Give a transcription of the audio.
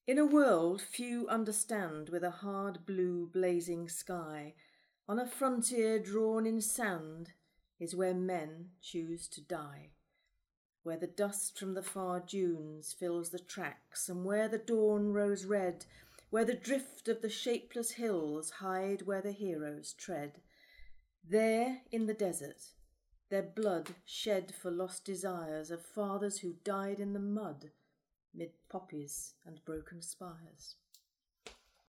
In a world few understand, with a hard blue blazing sky, on a frontier drawn in sand, is where men choose to die. Where the dust from the far dunes fills the tracks, and where the dawn rose red, where the drift of the shapeless hills hide where the heroes tread. There in the desert, their blood shed for lost desires of fathers who died in the mud, mid poppies and broken spires.